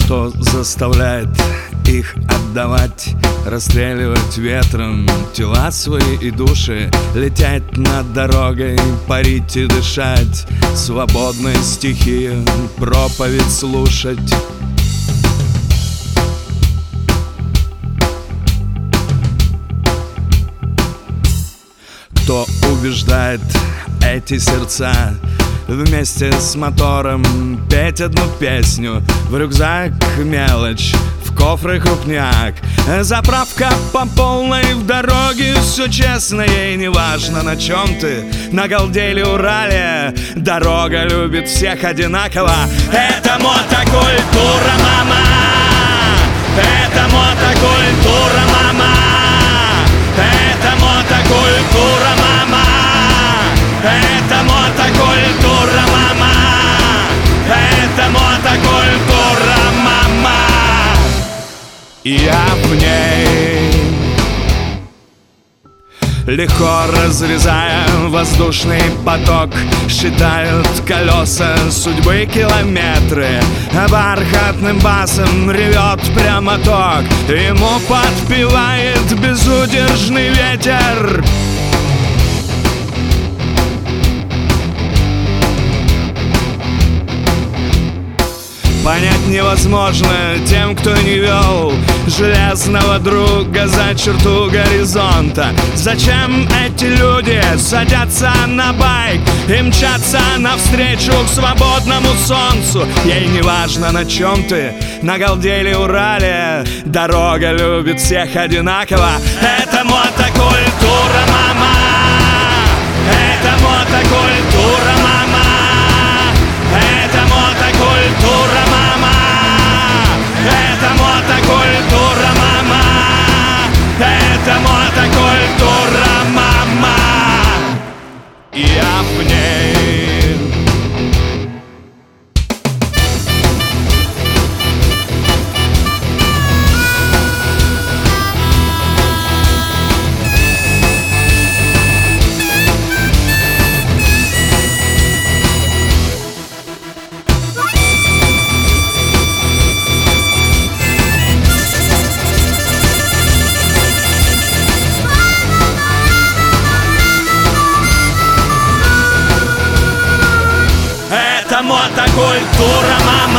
Что заставляет их отдавать, расстреливать ветром тела свои и души, лететь над дорогой, парить и дышать, свободной стихии проповедь слушать. Кто убеждает эти сердца вместе с мотором петь одну песню? В рюкзак мелочь, в кофры крупняк, заправка по полной, в дороге все честно. Ей не важно, на чем ты, на Галде или Урале, дорога любит всех одинаково. Это мотокультура, мама! Это мотокультура, мама! Это мотокультура, мама! Это мотокультура, мама! Это мотокультура, мама! Я в ней, легко разрезая воздушный поток, считают колеса судьбы километры. Бархатным басом ревет прямоток, ему подпевает безудержный ветер. Понять невозможно тем, кто не вел железного друга за черту горизонта. Зачем эти люди садятся на байк и мчатся навстречу к свободному солнцу? Ей не важно, на чем ты, на Галде или Урале, дорога любит всех одинаково. Это мотокультура, мама! Это мотокультура, мама! Это мотокультура, мама! Это мотокультура, мама! Это мотокультура, мама! Я в ней. Это мотокультура, мама!